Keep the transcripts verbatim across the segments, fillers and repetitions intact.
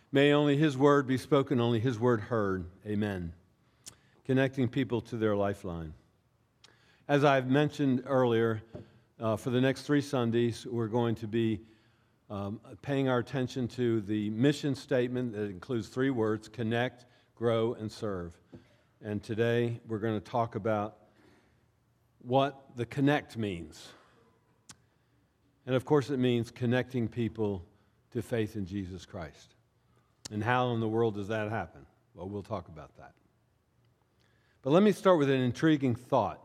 May only His word be spoken, only His word heard. Amen. Connecting people to their lifeline. As I've mentioned earlier, uh, for the next three Sundays, we're going to be um, paying our attention to the mission statement that includes three words: connect, grow, and serve. And today, we're going to talk about what the connect means. And of course, it means connecting people to faith in Jesus Christ. And how in the world does that happen? Well, we'll talk about that. But let me start with an intriguing thought.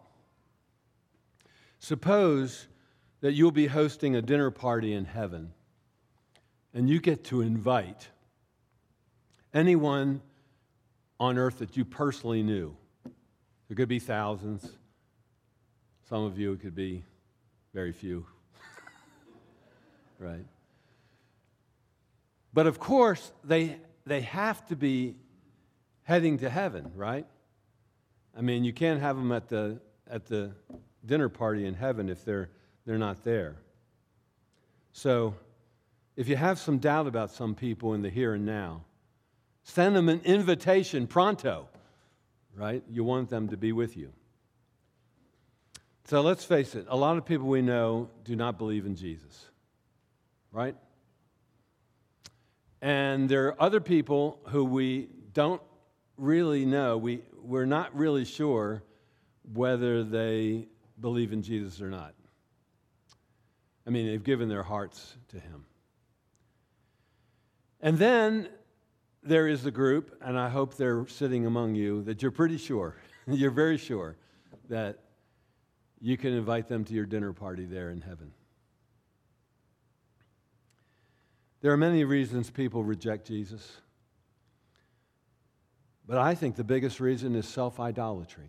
Suppose that you'll be hosting a dinner party in heaven, and you get to invite anyone on earth that you personally knew. There could be thousands. Some of you, it could be very few. Right? But of course, they they have to be heading to heaven, right? I mean, you can't have them at the at the dinner party in heaven if they're they're not there. So, if you have some doubt about some people in the here and now, send them an invitation pronto, right? You want them to be with you. So let's face it, a lot of people we know do not believe in Jesus, right? And there are other people who we don't really know. We, we're not really sure whether they believe in Jesus or not. I mean, they've given their hearts to Him. And then there is the group, and I hope they're sitting among you, that you're pretty sure, you're very sure that you can invite them to your dinner party there in heaven. There are many reasons people reject Jesus. But I think the biggest reason is self-idolatry.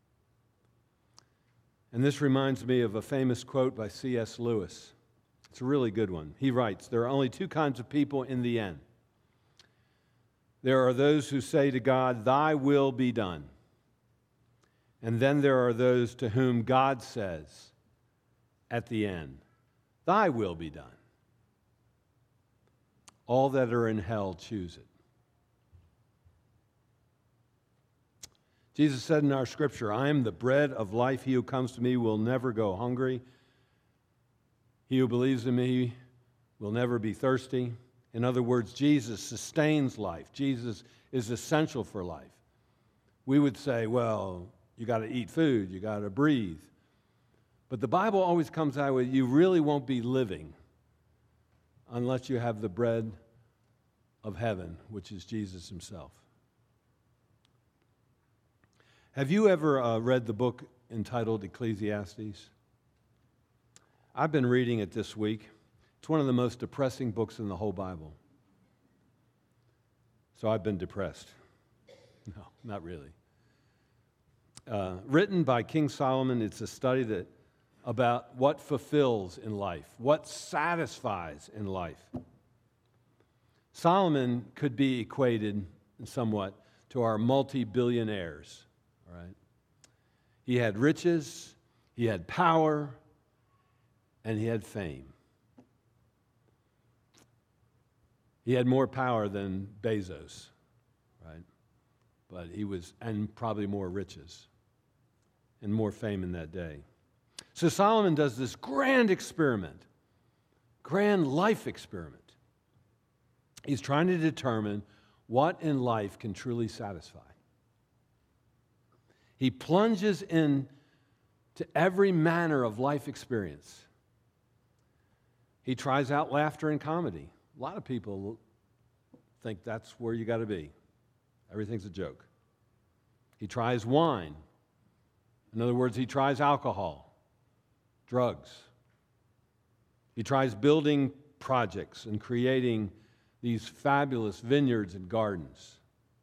And this reminds me of a famous quote by C S Lewis. It's a really good one. He writes, "There are only two kinds of people in the end. There are those who say to God, 'Thy will be done.' And then there are those to whom God says at the end, 'Thy will be done.' All that are in hell choose it." Jesus said in our scripture, "I am the bread of life. He who comes to me will never go hungry. He who believes in me will never be thirsty." In other words, Jesus sustains life. Jesus is essential for life. We would say, well, you got to eat food, you got to breathe. But the Bible always comes out with, you really won't be living unless you have the bread of heaven, which is Jesus Himself. Have you ever uh, read the book entitled Ecclesiastes? I've been reading it this week. It's one of the most depressing books in the whole Bible. So I've been depressed. No, not really. Uh, written by King Solomon, it's a study that about what fulfills in life, what satisfies in life. Solomon could be equated somewhat to our multi-billionaires, all right? He had riches, he had power, and he had fame. He had more power than Bezos, right? But he was, and probably more riches and more fame in that day. So Solomon does this grand experiment, grand life experiment. He's trying to determine what in life can truly satisfy. He plunges into every manner of life experience. He tries out laughter and comedy. A lot of people think that's where you got to be. Everything's a joke. He tries wine. In other words, he tries alcohol, drugs. He tries building projects and creating these fabulous vineyards and gardens.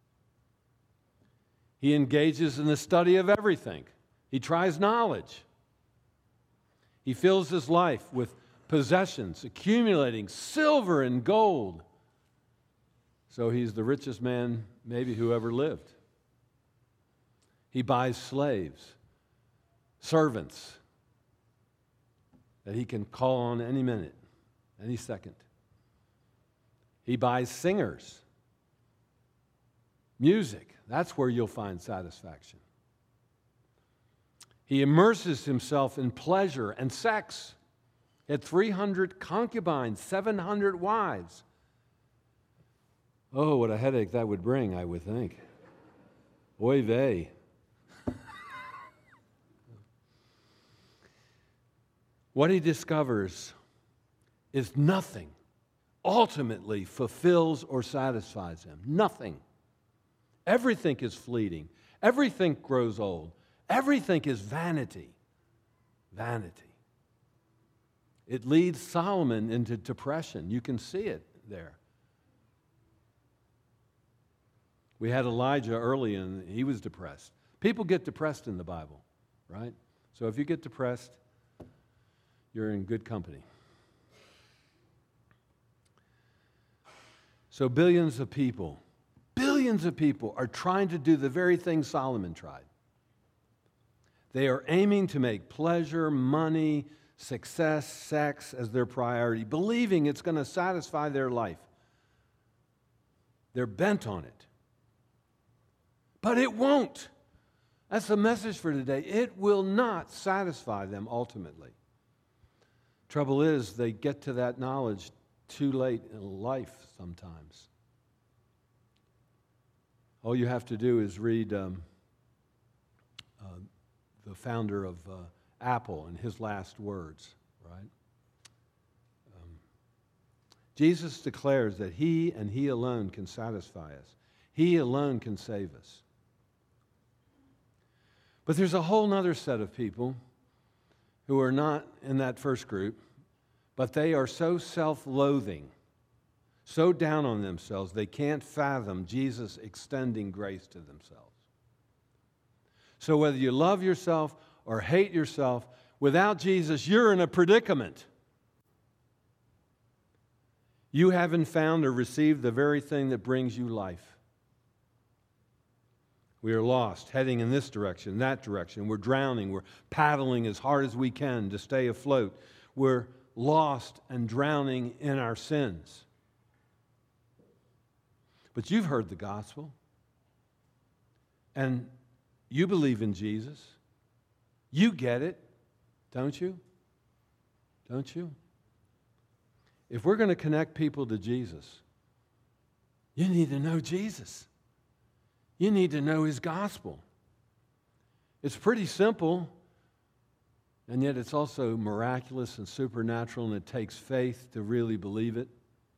He engages in the study of everything. He tries knowledge. He fills his life with possessions, accumulating silver and gold. So he's the richest man maybe who ever lived. He buys slaves, servants that he can call on any minute, any second. He buys singers Music, that's where you'll find satisfaction. He immerses himself in pleasure and sex. He had three hundred concubines, seven hundred wives. Oh, what a headache that would bring, I would think. Oy vey. What he discovers is nothing ultimately fulfills or satisfies him. Nothing. Everything is fleeting. Everything grows old. Everything is vanity. Vanity. It leads Solomon into depression. You can see it there. We had Elijah early, and he was depressed. People get depressed in the Bible, right? So if you get depressed, you're in good company. So billions of people, billions of people are trying to do the very thing Solomon tried. They are aiming to make pleasure, money, success, sex as their priority, believing it's going to satisfy their life. They're bent on it. But it won't. That's the message for today. It will not satisfy them ultimately. Trouble is, they get to that knowledge too late in life sometimes. All you have to do is read um, uh, the founder of uh, Apple and his last words, right? Um, Jesus declares that he and he alone can satisfy us. He alone can save us. But there's a whole other set of people who are not in that first group, but they are so self-loathing, so down on themselves, they can't fathom Jesus extending grace to themselves. So whether you love yourself or hate yourself, without Jesus, you're in a predicament. You haven't found or received the very thing that brings you life. We are lost, heading in this direction, that direction. We're drowning. We're paddling as hard as we can to stay afloat. We're lost and drowning in our sins. But you've heard the gospel, and you believe in Jesus. You get it, don't you? Don't you? If we're going to connect people to Jesus, you need to know Jesus. You need to know his gospel. It's pretty simple, and yet it's also miraculous and supernatural, and it takes faith to really believe it.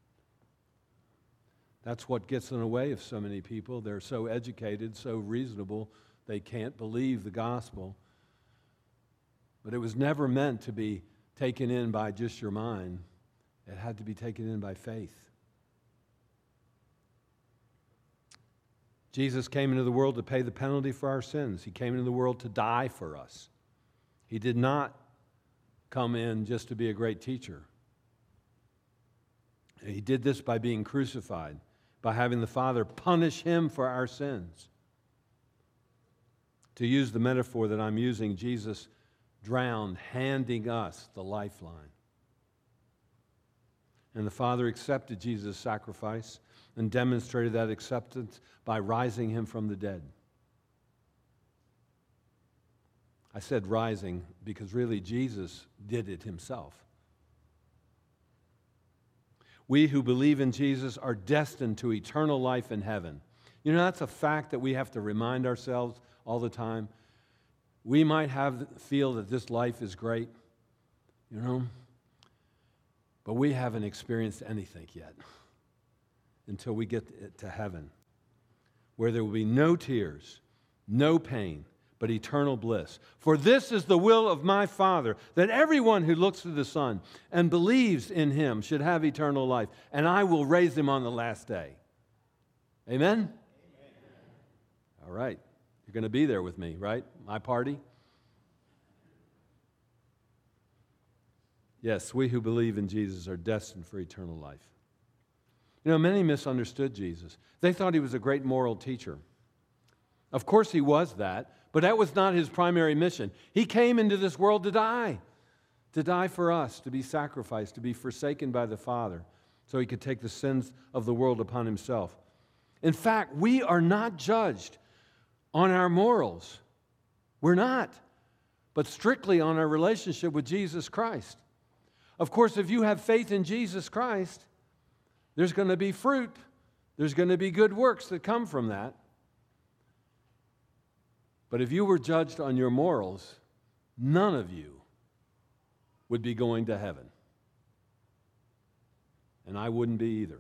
That's what gets in the way of so many people. They're so educated, so reasonable, they can't believe the gospel. But it was never meant to be taken in by just your mind. It had to be taken in by faith. Jesus came into the world to pay the penalty for our sins. He came into the world to die for us. He did not come in just to be a great teacher. He did this by being crucified, by having the Father punish him for our sins. To use the metaphor that I'm using, Jesus drowned, handing us the lifeline. And the Father accepted Jesus' sacrifice and demonstrated that acceptance by rising him from the dead. I said rising because really Jesus did it himself. We who believe in Jesus are destined to eternal life in heaven. You know, that's a fact that we have to remind ourselves all the time. We might have feel that this life is great, you know, but we haven't experienced anything yet until we get to heaven, where there will be no tears, no pain, but eternal bliss. For this is the will of my Father, that everyone who looks to the Son and believes in him should have eternal life, and I will raise him on the last day. Amen? Amen. All right. You're going to be there with me, right? My party? Yes, we who believe in Jesus are destined for eternal life. You know, many misunderstood Jesus. They thought he was a great moral teacher. Of course he was that, but that was not his primary mission. He came into this world to die, to die for us, to be sacrificed, to be forsaken by the Father, so he could take the sins of the world upon himself. In fact, we are not judged on our morals. We're not, but strictly on our relationship with Jesus Christ. Of course, if you have faith in Jesus Christ, there's going to be fruit. There's going to be good works that come from that. But if you were judged on your morals, none of you would be going to heaven. And I wouldn't be either.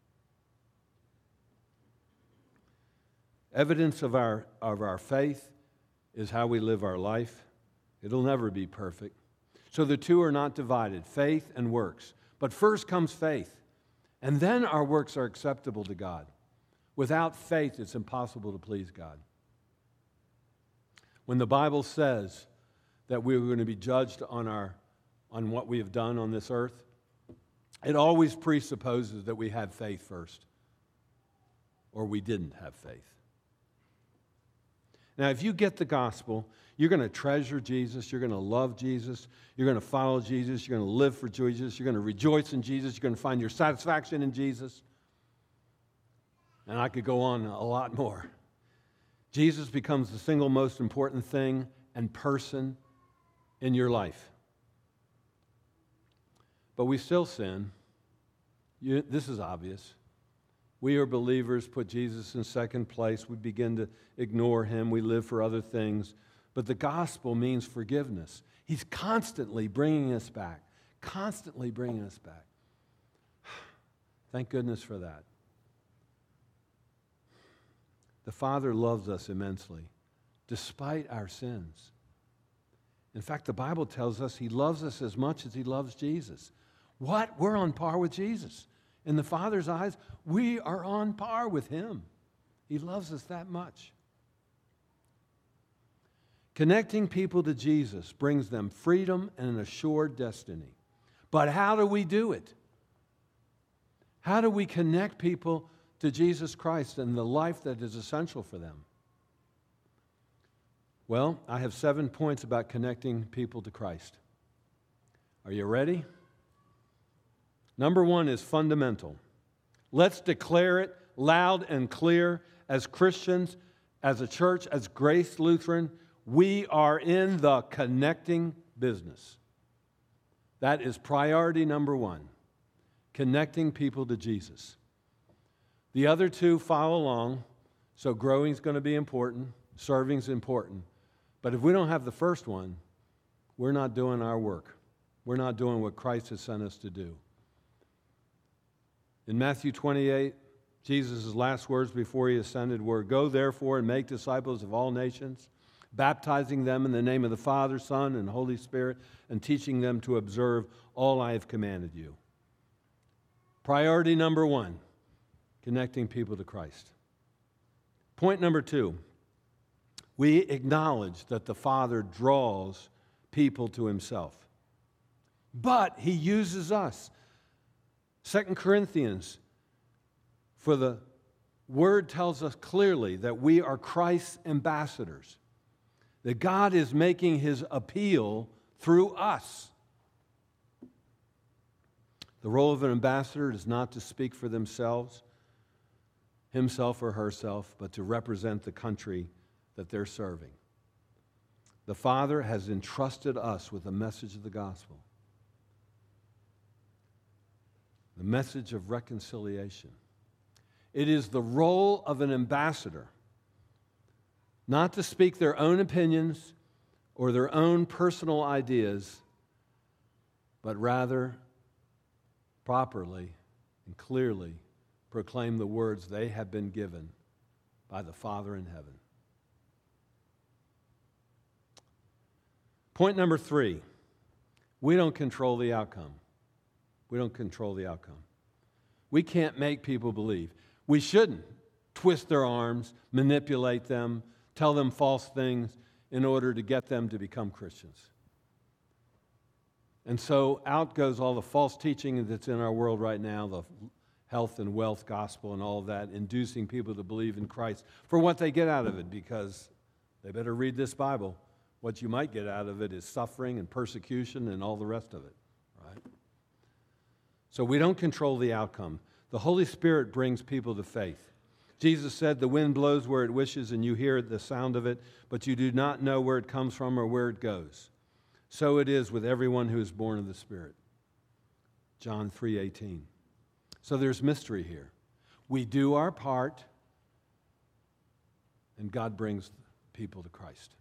Evidence of our, of our faith is how we live our life. It'll never be perfect. So the two are not divided, faith and works. But first comes faith, and then our works are acceptable to God. Without faith, it's impossible to please God. When the Bible says that we're going to be judged on, our, on what we have done on this earth, it always presupposes that we have faith first, or we didn't have faith. Now, if you get the gospel, you're going to treasure Jesus, you're going to love Jesus, you're going to follow Jesus, you're going to live for Jesus, you're going to rejoice in Jesus, you're going to find your satisfaction in Jesus. And I could go on a lot more. Jesus becomes the single most important thing and person in your life. But we still sin. You, this is obvious. We are believers, put Jesus in second place. We begin to ignore him. We live for other things. But the gospel means forgiveness. He's constantly bringing us back, constantly bringing us back. Thank goodness for that. The Father loves us immensely, despite our sins. In fact, the Bible tells us he loves us as much as he loves Jesus. What? We're on par with Jesus. In the Father's eyes, we are on par with him. He loves us that much. Connecting people to Jesus brings them freedom and an assured destiny. But how do we do it? How do we connect people to Jesus Christ and the life that is essential for them? Well, I have seven points about connecting people to Christ. Are you ready? Number one is fundamental. Let's declare it loud and clear as Christians, as a church, as Grace Lutheran. We are in the connecting business. That is priority number one, connecting people to Jesus. The other two follow along, so growing is going to be important, serving is important. But if we don't have the first one, we're not doing our work. We're not doing what Christ has sent us to do. In Matthew twenty-eight, Jesus' last words before he ascended were, "Go therefore and make disciples of all nations, baptizing them in the name of the Father, Son, and Holy Spirit, and teaching them to observe all I have commanded you." Priority number one, connecting people to Christ. Point number two, we acknowledge that the Father draws people to himself, but he uses us. Second Corinthians, for the word tells us clearly that we are Christ's ambassadors, that God is making his appeal through us. The role of an ambassador is not to speak for themselves, himself or herself, but to represent the country that they're serving. The Father has entrusted us with the message of the gospel, the message of reconciliation. It is the role of an ambassador not to speak their own opinions or their own personal ideas, but rather properly and clearly proclaim the words they have been given by the Father in heaven. Point number three, we don't control the outcome. We don't control the outcome. We can't make people believe. We shouldn't twist their arms, manipulate them, tell them false things in order to get them to become Christians. And so out goes all the false teaching that's in our world right now, the health and wealth gospel and all of that, inducing people to believe in Christ for what they get out of it, because they better read this Bible. What you might get out of it is suffering and persecution and all the rest of it, right? So we don't control the outcome. The Holy Spirit brings people to faith. Jesus said, the wind blows where it wishes and you hear the sound of it, but you do not know where it comes from or where it goes. So it is with everyone who is born of the Spirit. John three eighteen. So there's mystery here. We do our part, and God brings people to Christ.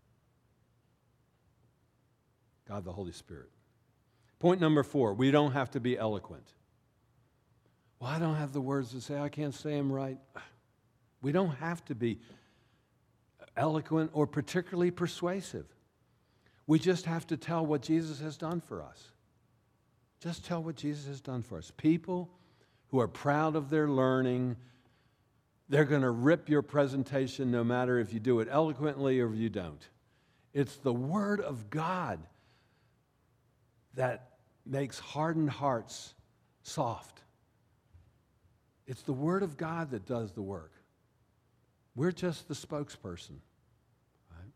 God the Holy Spirit. Point number four, we don't have to be eloquent. Well, I don't have the words to say. I can't say them right. We don't have to be eloquent or particularly persuasive. We just have to tell what Jesus has done for us. Just tell what Jesus has done for us. People who are proud of their learning, they're going to rip your presentation no matter if you do it eloquently or if you don't. It's the Word of God that makes hardened hearts soft. It's the Word of God that does the work. We're just the spokesperson. Right?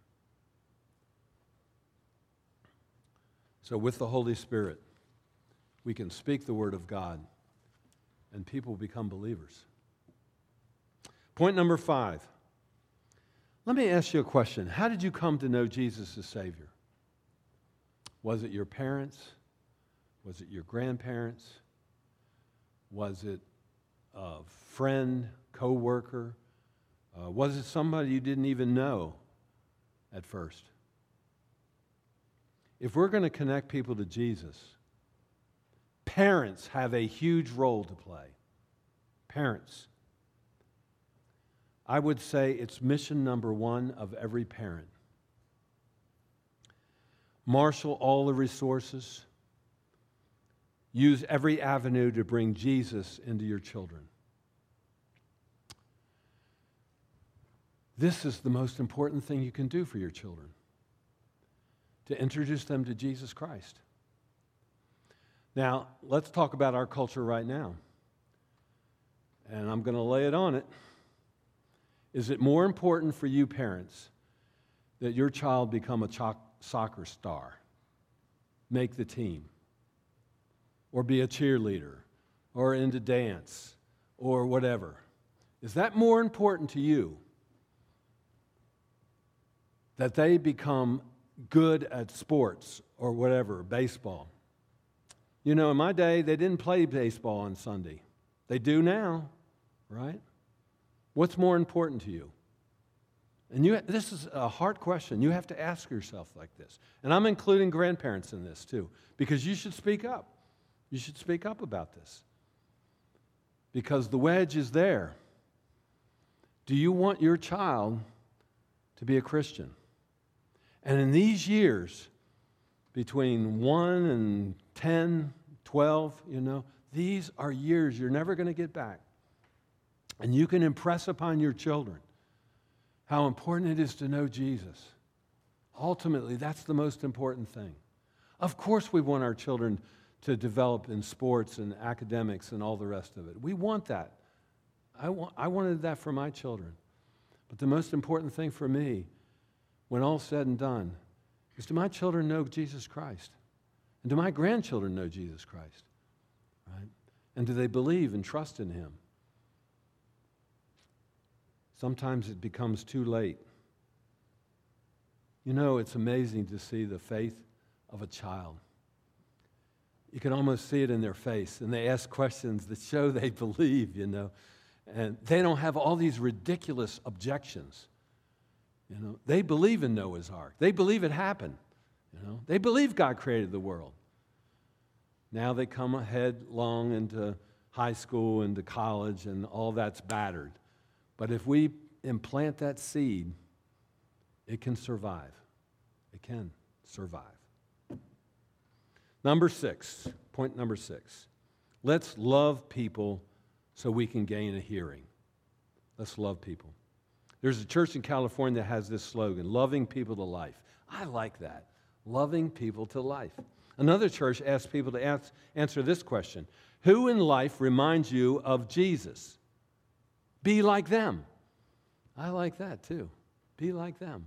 So with the Holy Spirit, we can speak the Word of God, and people become believers. Point number five. Let me ask you a question. How did you come to know Jesus as Savior? Was it your parents? Was it your grandparents? Was it a friend, co-worker? Uh, was it somebody you didn't even know at first? If we're going to connect people to Jesus, parents have a huge role to play. Parents. I would say it's mission number one of every parent. Marshal all the resources. Use every avenue to bring Jesus into your children. This is the most important thing you can do for your children, to introduce them to Jesus Christ. Now, let's talk about our culture right now. And I'm going to lay it on it. Is it more important for you parents that your child become a cho- soccer star, make the team, or be a cheerleader, or into dance, or whatever? Is that more important to you, that they become good at sports or whatever, baseball? You know, in my day, they didn't play baseball on Sunday. They do now, right? What's more important to you? And you, this is a hard question. You have to ask yourself like this. And I'm including grandparents in this too, because you should speak up. You should speak up about this. Because the wedge is there. Do you want your child to be a Christian? And in these years, between one and ten, twelve, you know, these are years you're never going to get back. And you can impress upon your children how important it is to know Jesus. Ultimately, that's the most important thing. Of course, we want our children to develop in sports and academics and all the rest of it. We want that. I, want, I wanted that for my children. But the most important thing for me, when all's said and done, is do my children know Jesus Christ? And do my grandchildren know Jesus Christ? Right? And do they believe and trust in Him? Sometimes it becomes too late. You know, it's amazing to see the faith of a child. You can almost see it in their face, and they ask questions that show they believe, you know. And they don't have all these ridiculous objections. You know, they believe in Noah's Ark. They believe it happened. You know, they believe God created the world. Now they come headlong into high school, into college, and all that's battered. But if we implant that seed, it can survive. It can survive. Number six, point number six. Let's love people so we can gain a hearing. Let's love people. There's a church in California that has this slogan, loving people to life. I like that, loving people to life. Another church asks people to ask, answer this question: who in life reminds you of Jesus? Be like them. I like that too. Be like them.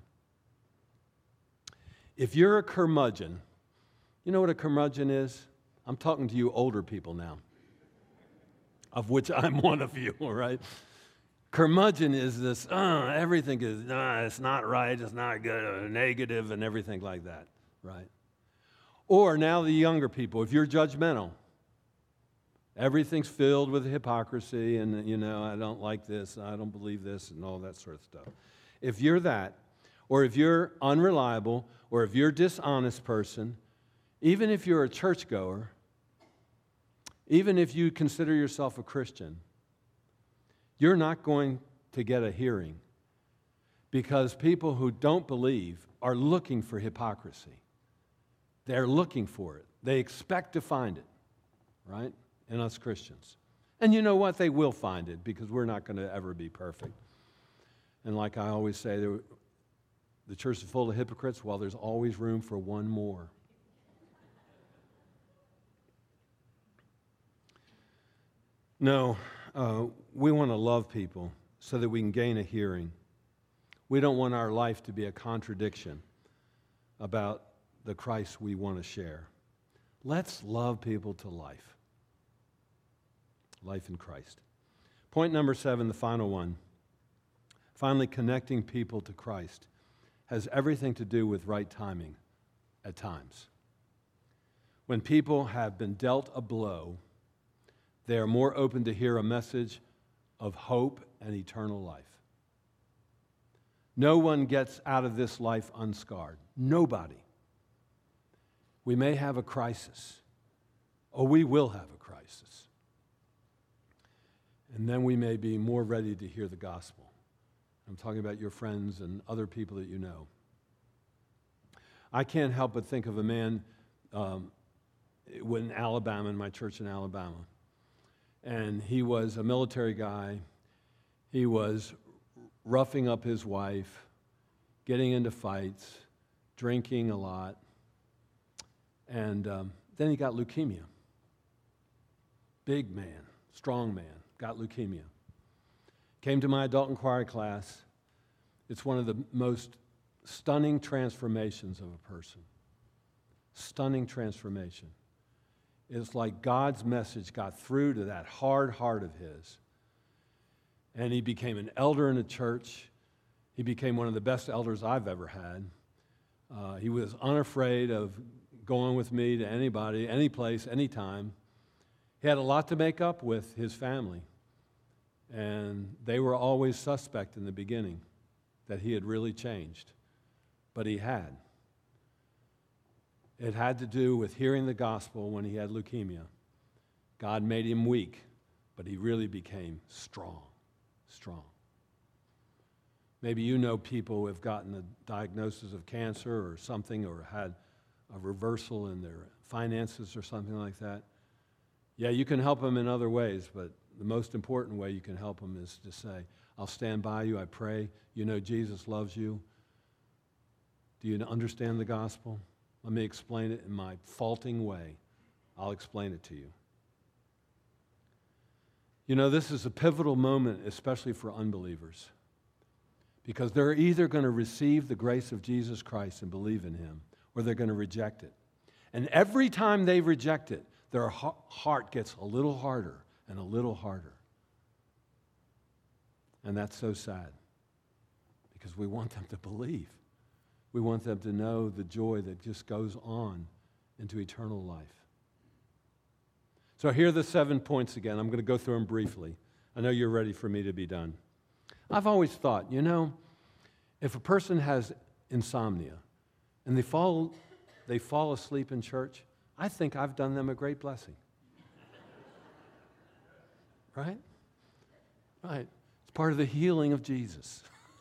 If you're a curmudgeon, you know what a curmudgeon is? I'm talking to you older people now, of which I'm one of you, all right? Curmudgeon is this, uh, everything is, uh, it's not right, it's not good, uh, negative, and everything like that, right? Or now the younger people, if you're judgmental, everything's filled with hypocrisy and, you know, I don't like this, I don't believe this, and all that sort of stuff. If you're that, or if you're unreliable, or if you're a dishonest person, even if you're a churchgoer, even if you consider yourself a Christian, you're not going to get a hearing because people who don't believe are looking for hypocrisy. They're looking for it. They expect to find it, right? In us Christians. And you know what? They will find it because we're not going to ever be perfect. And like I always say, the church is full of hypocrites. Well, there's always room for one more. No, uh, we want to love people so that we can gain a hearing. We don't want our life to be a contradiction about the Christ we want to share. Let's love people to life. Life in Christ. Point number seven, the final one. Finally, connecting people to Christ has everything to do with right timing at times. When people have been dealt a blow, they are more open to hear a message of hope and eternal life. No one gets out of this life unscarred. Nobody. We may have a crisis, or we will have a crisis. And then we may be more ready to hear the gospel. I'm talking about your friends and other people that you know. I can't help but think of a man um, in Alabama, in my church in Alabama. And he was a military guy. He was roughing up his wife, getting into fights, drinking a lot. And um, then he got leukemia. Big man, strong man, got leukemia. Came to my adult inquiry class. It's one of the most stunning transformations of a person. Stunning transformation. It's like God's message got through to that hard heart of his. And he became an elder in the church. He became one of the best elders I've ever had. Uh, he was unafraid of going with me to anybody, any place, anytime. He had a lot to make up with his family. And they were always suspect in the beginning that he had really changed. But he had. It had to do with hearing the gospel when he had leukemia. God made him weak, but he really became strong, strong. Maybe you know people who have gotten a diagnosis of cancer or something, or had a reversal in their finances or something like that. Yeah, you can help them in other ways, but the most important way you can help them is to say, I'll stand by you, I pray. You know Jesus loves you. Do you understand the gospel? Let me explain it in my faulting way. I'll explain it to you. You know, this is a pivotal moment, especially for unbelievers, because they're either going to receive the grace of Jesus Christ and believe in him, or they're going to reject it. And every time they reject it, their heart gets a little harder and a little harder. And that's so sad, because we want them to believe. We want them to know the joy that just goes on into eternal life. So here are the seven points again. I'm going to go through them briefly. I know you're ready for me to be done. I've always thought, you know, if a person has insomnia and they fall, they fall asleep in church, I think I've done them a great blessing. Right? Right. It's part of the healing of Jesus.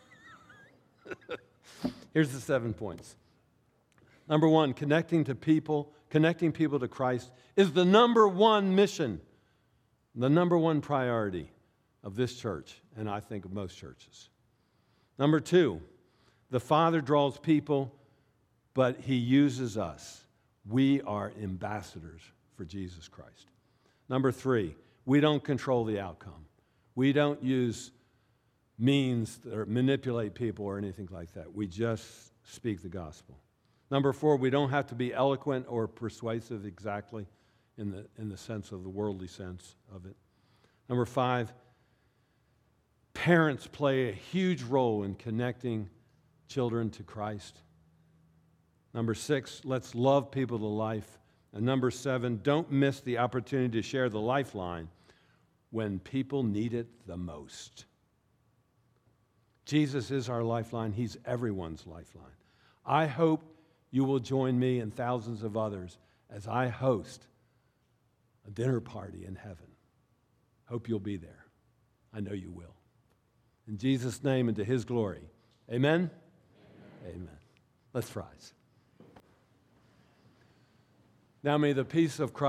Here's the seven points. Number one, connecting to people, connecting people to Christ is the number one mission, the number one priority of this church, and I think of most churches. Number two, the Father draws people, but he uses us. We are ambassadors for Jesus Christ. Number three, we don't control the outcome. We don't use means or manipulate people or anything like that. We just speak the gospel. Number four, we don't have to be eloquent or persuasive exactly in the, in the sense of the worldly sense of it. Number five, parents play a huge role in connecting children to Christ. Number six, let's love people to life. And number seven, don't miss the opportunity to share the lifeline when people need it the most. Jesus is our lifeline. He's everyone's lifeline. I hope you will join me and thousands of others as I host a dinner party in heaven. Hope you'll be there. I know you will. In Jesus' name and to his glory. Amen? Amen. Amen. Let's rise. Now may the peace of Christ